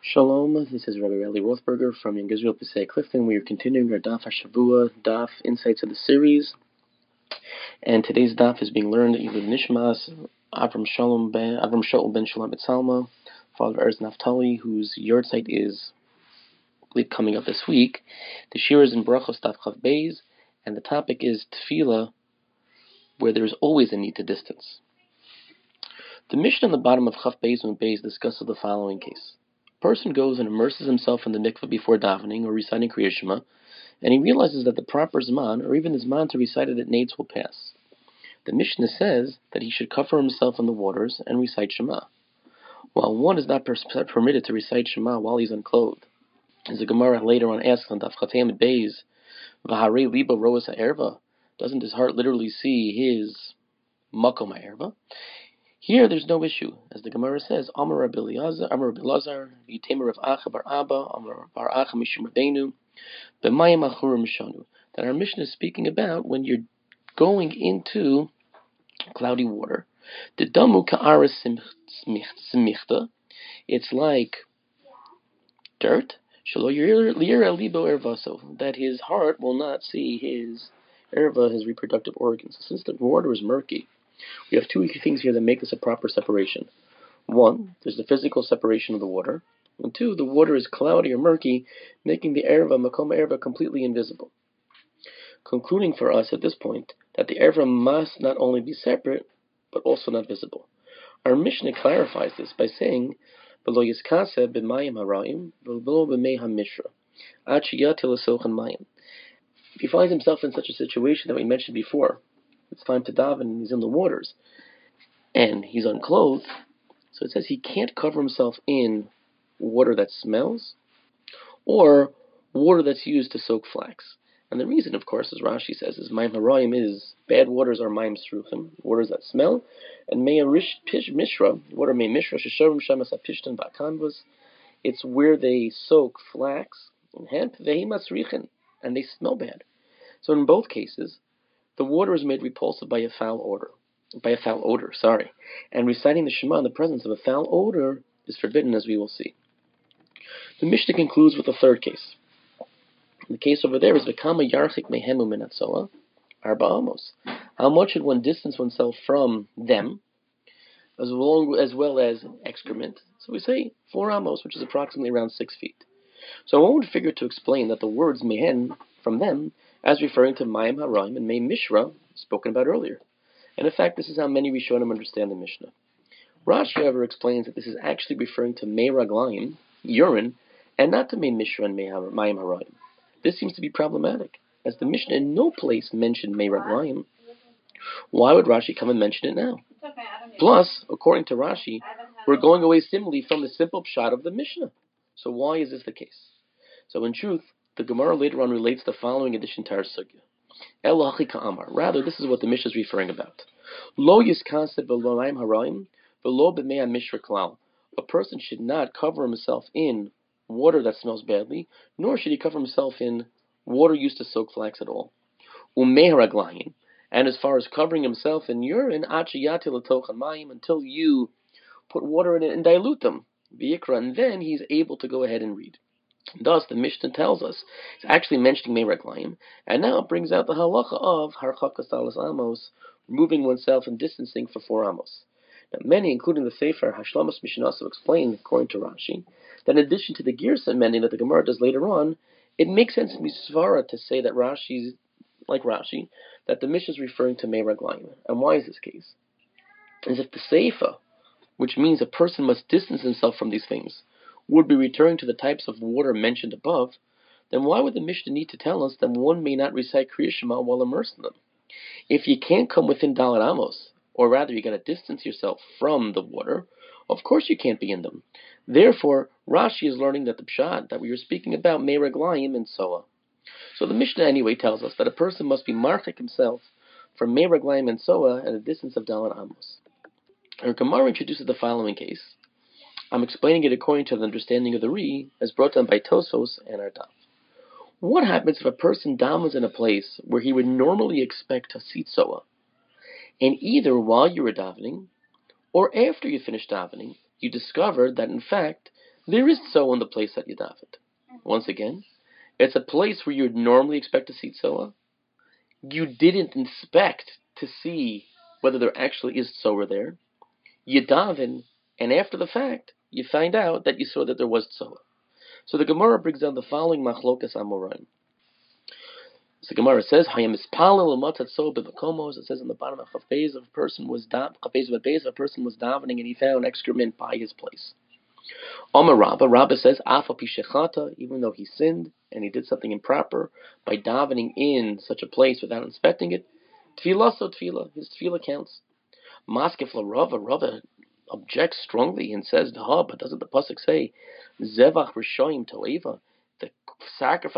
Shalom, this is Rabbi Eli Rothberger from Young Israel Pesei Clifton. We are continuing our Daf HaShavua, Daf Insights of the series, and today's Daf is being learned in Nishmas Avram Shaul ben Shalom Salma, father of Erez Naftali, whose yahrzeit is coming up this week. The shir is in Brachos Daf Chav Beis, and the topic is Tefillah, where there is always a need to distance. The Mishnah on the bottom of Chav Beis and Beis discusses the following case. A person goes and immerses himself in the mikveh before davening or reciting Kriyat Shema, and he realizes that the proper Zman, or even the Zman to recite it at Nates, will pass. The Mishnah says that he should cover himself in the waters and recite Shema. While one is not permitted to recite Shema while he's unclothed, as the Gemara later on asks on Daf Chav Beis, V'harei libo roas ha'erva, doesn't his heart literally see his makom ha'erva? Here, there's no issue, as the Gemara says, Amar Rabbi Elazar, V'yitemer Rav Acha bar Abba, Amar bar Acha mishum Rabbeinu, B'mayim achurim shanu. That our Mishnah is speaking about when you're going into cloudy water. The damu ka'ara simichta, it's like dirt, shelo yira libo ervaso, that his heart will not see his erva, his reproductive organs. Since the water is murky, we have two things here that make this a proper separation. One, there's the physical separation of the water. And two, the water is cloudy or murky, making the erva, makom erva, completely invisible. Concluding for us at this point that the erva must not only be separate, but also not visible. Our Mishnah clarifies this by saying, V'lo yiskaseh b'mayim harayim, v'lo b'mei hamishra, ad sheyatil esochan mayim. If he finds himself in such a situation that we mentioned before, it's time to daven and he's in the waters, and he's unclothed, so it says he can't cover himself in water that smells, or water that's used to soak flax. And the reason, of course, as Rashi says, is Mayim Harayim is bad waters are Mayim Sruchim, waters that smell, and Mei Mishra, water Mei Mishra, Shesharim Shamas Apishtan Bakanvas, it's where they soak flax and hemp, Vehi Masrichin, and they smell bad. So in both cases, the water is made repulsive by a foul odor. And reciting the Shema in the presence of a foul odor is forbidden, as we will see. The Mishnah concludes with the third case. The case over there is V'kama yarchik mehemu minatzoa, arba amos. How much should one distance oneself from them, as well as excrement? So we say 4 amos, which is approximately around 6 feet. So one would figure to explain that the words mehen, from them, as referring to Mayim Harayim and Mei Mishra, spoken about earlier. And in fact, this is how many Rishonim understand the Mishnah. Rashi, however, explains that this is actually referring to Mei Raglayim, urine, and not to Mei Mishra and Mayim Harayim. This seems to be problematic, as the Mishnah in no place mentioned Mei Raglayim. Why would Rashi come and mention it now? Plus, according to Rashi, we're going away similarly from the simple pshat of the Mishnah. So why is this the case? So in truth, the Gemara later on relates the following addition to our sugya. El hachi ka'amar. Rather, this is what the Mishnah is referring about. Lo yiskaseh b'lo mayim harayim, v'lo b'mei mishra klal. A person should not cover himself in water that smells badly, nor should he cover himself in water used to soak flax at all. Umei haraglayim. And as far as covering himself in urine, ad sheyati l'tochan mayim, until you put water in it and dilute them, v'yikra, and then he's able to go ahead and read. Thus, the Mishnah tells us it's actually mentioning Mei Raglayim, and now it brings out the halacha of harchakas alas amos, removing oneself and distancing for 4 amos. Now, many, including the Sefer Hashlamas Mishnaso, explain, according to Rashi, that in addition to the Girsa amending that the Gemara does later on, it makes sense in Misvara to say that Rashi, that the Mishnah is referring to Mei Raglayim. And why is this case? As if the Sefer, which means a person must distance himself from these things, would be returning to the types of water mentioned above, then why would the Mishnah need to tell us that one may not recite Kriyat Shema while immersed in them? If you can't come within Dalet Amos, or rather you got to distance yourself from the water, of course you can't be in them. Therefore, Rashi is learning that the pshat that we were speaking about, Mei Raglayim and Soa. So the Mishnah anyway tells us that a person must be marchik himself from Mei Raglayim and Soa at a distance of Dalet Amos. Our Gemara introduces the following case. I'm explaining it according to the understanding of the Ri, as brought down by Tosfos and our Daf. What happens if a person davens in a place where he would normally expect to see Soa, and either while you were davening, or after you finished davening, you discovered that in fact There is tzoa in the place that you davened. Once again, it's a place where you'd normally expect to see tzoa. You didn't inspect to see whether there actually is tzoa there. You daven, and after the fact, you find out that you saw that there was tzoa. So the Gemara brings down the following machlokas amoraim. So the Gemara says, "Hayam ispalel umatat tzoa b'makomos." It says on the bottom of Chafez, a person was davening and he found excrement by his place. Amar Rabba says, "Afa pishechata," even though he sinned and he did something improper by davening in such a place without inspecting it, tefillah so tefillah, his tefillah counts. Maskef la Rava objects strongly and says, but doesn't the pasuk say, "Zevach rishoyim toeva," the sacrifice